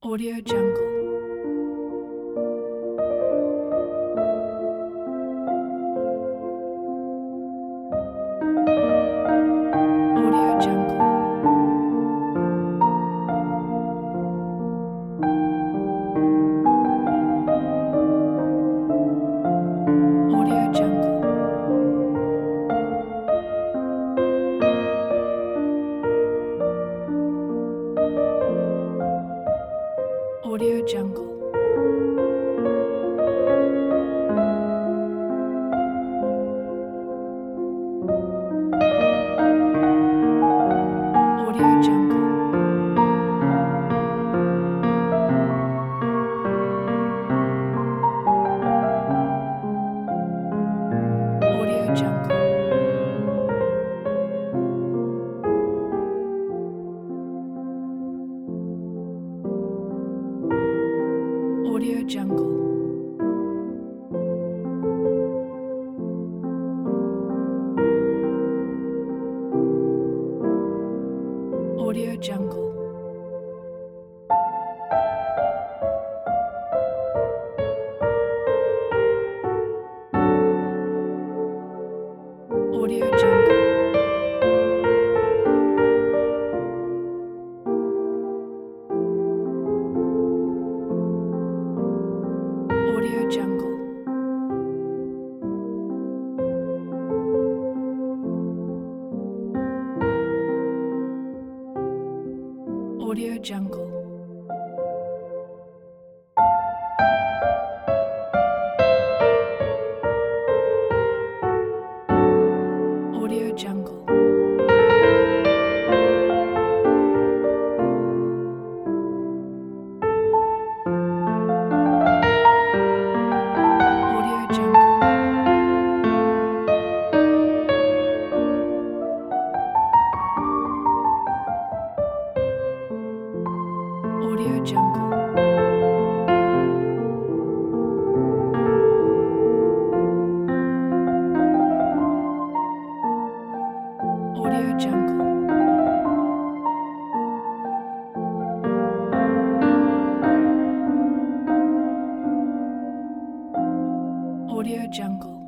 Audio Jungle. Audio Jungle. Audio Jungle. Audio Jungle. Audio Jungle. Audio Jungle. Audio Jungle. Audio Jungle. Audio Jungle. Audio Jungle. Audio Jungle. Audio Jungle. Audio Jungle. Audio Jungle. Audio Jungle. Audio Jungle.